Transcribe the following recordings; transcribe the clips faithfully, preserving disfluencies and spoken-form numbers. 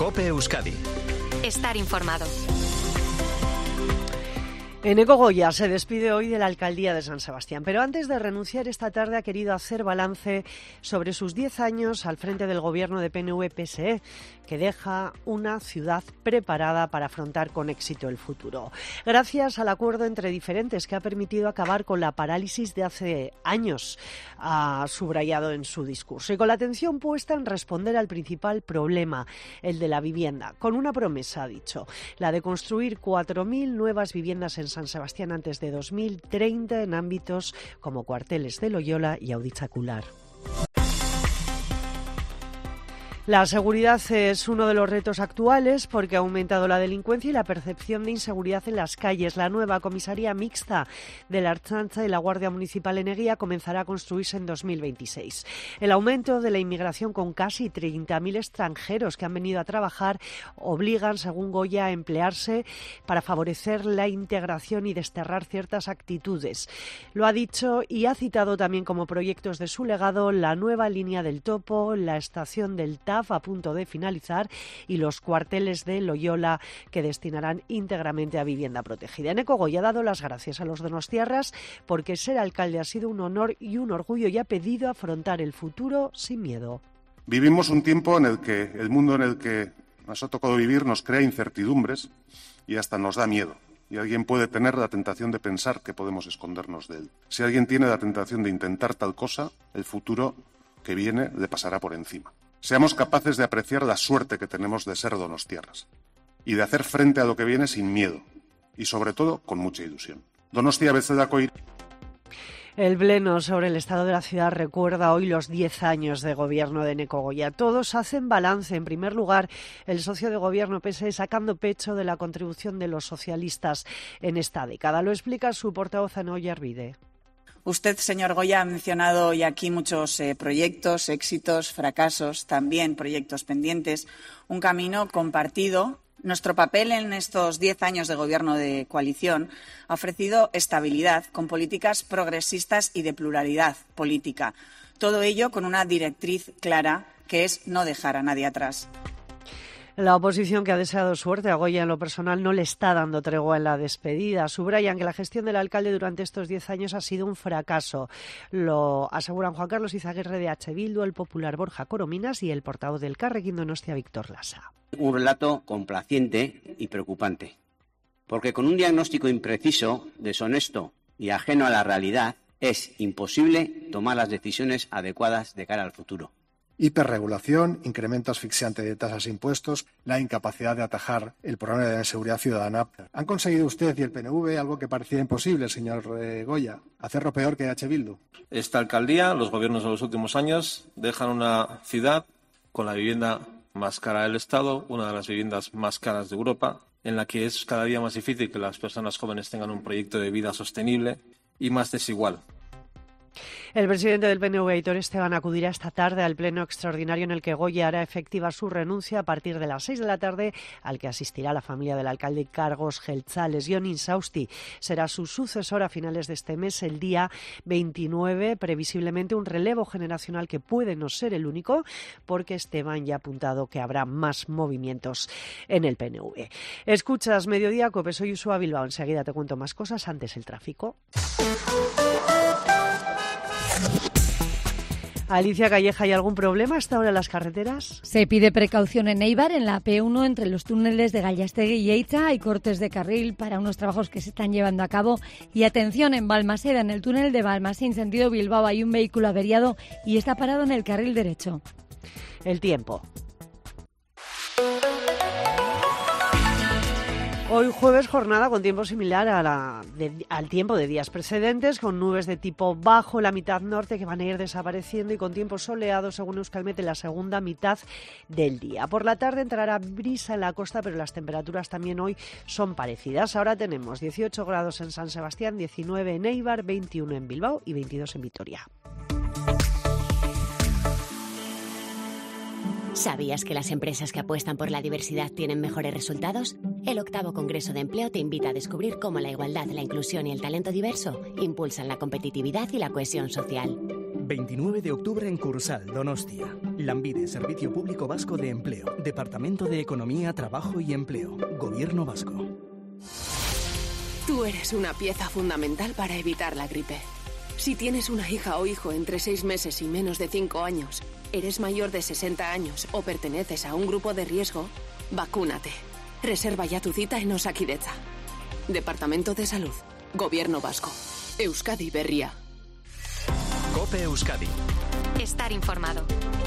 COPE Euskadi. Estar informado. Eneco Goya se despide hoy de la alcaldía de San Sebastián, pero antes de renunciar esta tarde ha querido hacer balance sobre sus diez años al frente del gobierno de P N V P S E, que deja una ciudad preparada para afrontar con éxito el futuro. Gracias al acuerdo entre diferentes que ha permitido acabar con la parálisis de hace años, ha subrayado en su discurso, y con la atención puesta en responder al principal problema, el de la vivienda, con una promesa, ha dicho, la de construir cuatro mil nuevas viviendas en San Sebastián antes de dos mil treinta en ámbitos como Cuarteles de Loyola y Auditzacular. La seguridad es uno de los retos actuales porque ha aumentado la delincuencia y la percepción de inseguridad en las calles. La nueva comisaría mixta de la Ertzaintza y la Guardia Municipal en Eguía comenzará a construirse en dos mil veintiséis. El aumento de la inmigración con casi treinta mil extranjeros que han venido a trabajar obligan, según Goya, a emplearse para favorecer la integración y desterrar ciertas actitudes. Lo ha dicho y ha citado también como proyectos de su legado la nueva línea del Topo, la estación del T A F a punto de finalizar y los cuarteles de Loyola que destinarán íntegramente a vivienda protegida. Eneco Goya ha dado las gracias a los donostiarras porque ser alcalde ha sido un honor y un orgullo y ha pedido afrontar el futuro sin miedo. Vivimos un tiempo en el que el mundo en el que nos ha tocado vivir nos crea incertidumbres y hasta nos da miedo. Y alguien puede tener la tentación de pensar que podemos escondernos de él. Si alguien tiene la tentación de intentar tal cosa, el futuro que viene le pasará por encima. Seamos capaces de apreciar la suerte que tenemos de ser donostiarras y de hacer frente a lo que viene sin miedo y, sobre todo, con mucha ilusión. Donostia Bezedako. El pleno sobre el estado de la ciudad recuerda hoy los diez años de gobierno de Eneco Goya. Todos hacen balance. En primer lugar, el socio de gobierno P S E sacando pecho de la contribución de los socialistas en esta década. Lo explica su portavoz Anoia Arvide. Usted, señor Goya, ha mencionado hoy aquí muchos eh, proyectos, éxitos, fracasos, también proyectos pendientes, un camino compartido. Nuestro papel en estos diez años de gobierno de coalición ha ofrecido estabilidad con políticas progresistas y de pluralidad política. Todo ello con una directriz clara, que es no dejar a nadie atrás. La oposición, que ha deseado suerte a Goya en lo personal, no le está dando tregua en la despedida. Subrayan que la gestión del alcalde durante estos diez años ha sido un fracaso. Lo aseguran Juan Carlos Izaguirre de H. Bildu, el popular Borja Corominas y el portavoz del Carrequín Donostia, Víctor Lasa. Un relato complaciente y preocupante, porque con un diagnóstico impreciso, deshonesto y ajeno a la realidad, es imposible tomar las decisiones adecuadas de cara al futuro. Hiperregulación, incremento asfixiante de tasas e impuestos, la incapacidad de atajar el problema de la inseguridad ciudadana. ¿Han conseguido usted y el P N V algo que parecía imposible, señor eh, Goya? ¿Hacerlo peor que H. Bildu? Esta alcaldía, los gobiernos de los últimos años, dejan una ciudad con la vivienda más cara del Estado, una de las viviendas más caras de Europa, en la que es cada día más difícil que las personas jóvenes tengan un proyecto de vida sostenible y más desigual. El presidente del P N V, Aitor Esteban, acudirá esta tarde al pleno extraordinario en el que Goya hará efectiva su renuncia a partir de las seis de la tarde, al que asistirá la familia del alcalde Cargos Geltzales. Jon Insausti será su sucesor a finales de este mes, el día veintinueve, previsiblemente un relevo generacional que puede no ser el único, porque Esteban ya ha apuntado que habrá más movimientos en el P N V. Escuchas Mediodía Cope, soy Usua Bilbao. Enseguida te cuento más cosas, antes el tráfico. Alicia Calleja, ¿hay algún problema hasta ahora en las carreteras? Se pide precaución en Eibar, en la P uno, entre los túneles de Gallastegui y Eitza. Hay cortes de carril para unos trabajos que se están llevando a cabo. Y atención, en Balmaseda, en el túnel de Balmasín, sentido Bilbao, hay un vehículo averiado y está parado en el carril derecho. El tiempo. Hoy jueves jornada con tiempo similar a la de, al tiempo de días precedentes, con nubes de tipo bajo en la mitad norte que van a ir desapareciendo y con tiempo soleado según Euskalmet en la segunda mitad del día. Por la tarde entrará brisa en la costa, pero las temperaturas también hoy son parecidas. Ahora tenemos dieciocho grados en San Sebastián, diecinueve en Eibar, veintiuno en Bilbao y veintidós en Vitoria. ¿Sabías que las empresas que apuestan por la diversidad tienen mejores resultados? El octavo Congreso de Empleo te invita a descubrir cómo la igualdad, la inclusión y el talento diverso impulsan la competitividad y la cohesión social. veintinueve de octubre en Cursal, Donostia. Lanbide, Servicio Público Vasco de Empleo. Departamento de Economía, Trabajo y Empleo. Gobierno Vasco. Tú eres una pieza fundamental para evitar la gripe. Si tienes una hija o hijo entre seis meses y menos de cinco años, eres mayor de sesenta años o perteneces a un grupo de riesgo, vacúnate. Reserva ya tu cita en Osakidetza. Departamento de Salud. Gobierno Vasco. Euskadi Berria. COPE Euskadi. Estar informado.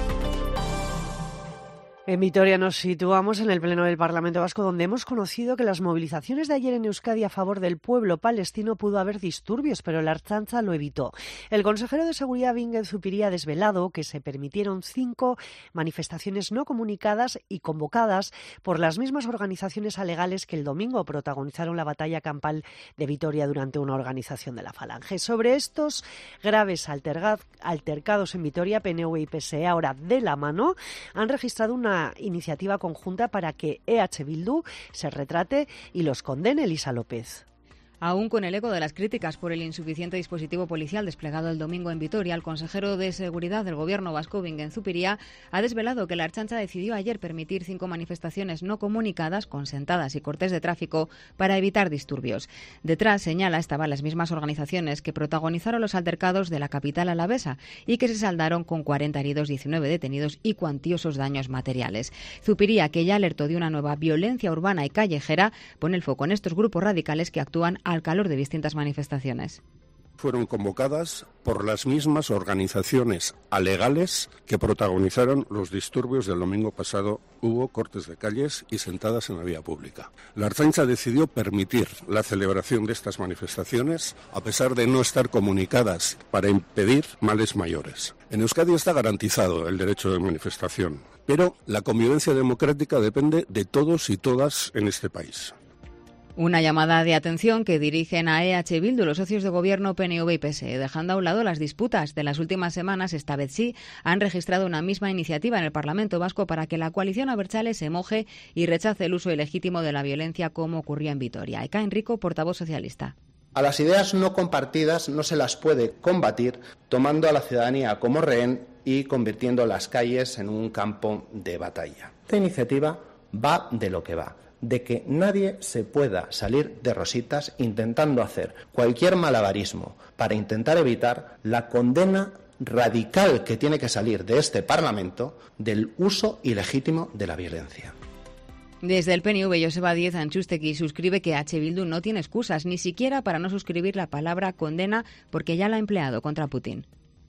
En Vitoria nos situamos en el Pleno del Parlamento Vasco, donde hemos conocido que las movilizaciones de ayer en Euskadi a favor del pueblo palestino pudo haber disturbios, pero la Ertzaintza lo evitó. El consejero de Seguridad, Bingen Zupiria, ha desvelado que se permitieron cinco manifestaciones no comunicadas y convocadas por las mismas organizaciones alegales que el domingo protagonizaron la batalla campal de Vitoria durante una organización de la Falange. Sobre estos graves altercados en Vitoria, P N V y P S E, ahora de la mano, han registrado una iniciativa conjunta para que E H Bildu se retrate y los condene. Elisa López. Aún con el eco de las críticas por el insuficiente dispositivo policial desplegado el domingo en Vitoria, el consejero de Seguridad del Gobierno vasco, Bingen Zupiria, ha desvelado que la Ertzaintza decidió ayer permitir cinco manifestaciones no comunicadas, con sentadas y cortes de tráfico, para evitar disturbios. Detrás, señala, estaban las mismas organizaciones que protagonizaron los altercados de la capital alavesa y que se saldaron con cuarenta heridos, diecinueve detenidos y cuantiosos daños materiales. Zupiria, que ya alertó de una nueva violencia urbana y callejera, pone el foco en estos grupos radicales que actúan al calor de distintas manifestaciones. Fueron convocadas por las mismas organizaciones alegales que protagonizaron los disturbios del domingo pasado. Hubo cortes de calles y sentadas en la vía pública. La Ertzaintza decidió permitir la celebración de estas manifestaciones a pesar de no estar comunicadas para impedir males mayores. En Euskadi está garantizado el derecho de manifestación, pero la convivencia democrática depende de todos y todas en este país. Una llamada de atención que dirigen a E H Bildu los socios de gobierno P N V y P S E. Dejando a un lado las disputas de las últimas semanas, esta vez sí han registrado una misma iniciativa en el Parlamento Vasco para que la coalición abertzale se moje y rechace el uso ilegítimo de la violencia, como ocurrió en Vitoria. Eka Enrico, portavoz socialista. A las ideas no compartidas no se las puede combatir tomando a la ciudadanía como rehén y convirtiendo las calles en un campo de batalla. Esta iniciativa va de lo que va. De que nadie se pueda salir de rositas intentando hacer cualquier malabarismo para intentar evitar la condena radical que tiene que salir de este Parlamento del uso ilegítimo de la violencia. Desde el P N V, Joseba Díez Antxustegi suscribe que H. Bildu no tiene excusas, ni siquiera para no suscribir la palabra condena, porque ya la ha empleado contra Putin.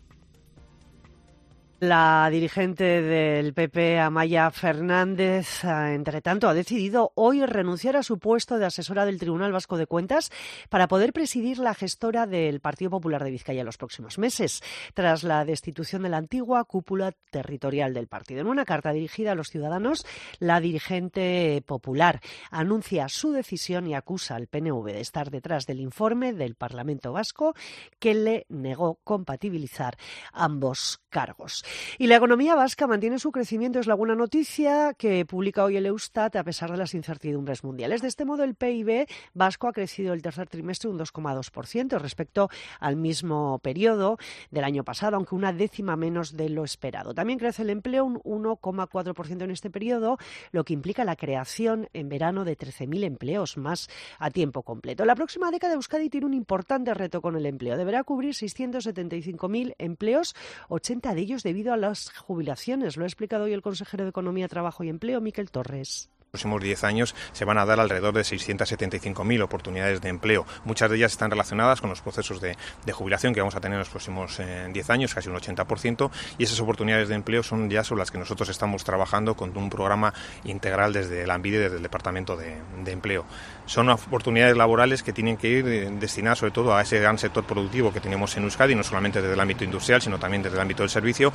La dirigente del P P, Amaia Fernández, entre tanto, ha decidido hoy renunciar a su puesto de asesora del Tribunal Vasco de Cuentas para poder presidir la gestora del Partido Popular de Vizcaya en los próximos meses, tras la destitución de la antigua cúpula territorial del partido. En una carta dirigida a los ciudadanos, la dirigente popular anuncia su decisión y acusa al P N V de estar detrás del informe del Parlamento Vasco que le negó compatibilizar ambos cargos. Y la economía vasca mantiene su crecimiento, es la buena noticia que publica hoy el Eustat a pesar de las incertidumbres mundiales. De este modo, el P I B vasco ha crecido el tercer trimestre un dos coma dos por ciento respecto al mismo periodo del año pasado, aunque una décima menos de lo esperado. También crece el empleo un uno coma cuatro por ciento en este periodo, lo que implica la creación en verano de trece mil empleos más a tiempo completo. La próxima década Euskadi tiene un importante reto con el empleo. Deberá cubrir seiscientos setenta y cinco mil empleos, ochenta de ellos debido a las jubilaciones. Lo ha explicado hoy el consejero de Economía, Trabajo y Empleo, Miquel Torres. En los próximos diez años se van a dar alrededor de seiscientos setenta y cinco mil oportunidades de empleo. Muchas de ellas están relacionadas con los procesos de, de jubilación que vamos a tener en los próximos eh, diez años, casi un ochenta por ciento, y esas oportunidades de empleo son ya sobre las que nosotros estamos trabajando con un programa integral desde la ANBIDE, desde el Departamento de, de Empleo. Son oportunidades laborales que tienen que ir eh, destinadas sobre todo a ese gran sector productivo que tenemos en Euskadi, no solamente desde el ámbito industrial, sino también desde el ámbito del servicio.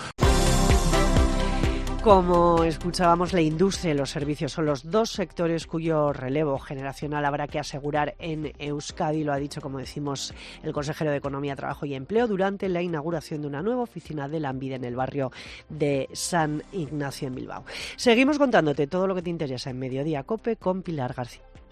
Como escuchábamos, la industria y los servicios son los dos sectores cuyo relevo generacional habrá que asegurar en Euskadi. Lo ha dicho, como decimos, el consejero de Economía, Trabajo y Empleo durante la inauguración de una nueva oficina de la ANBIDE en el barrio de San Ignacio en Bilbao. Seguimos contándote todo lo que te interesa en Mediodía COPE con Pilar García.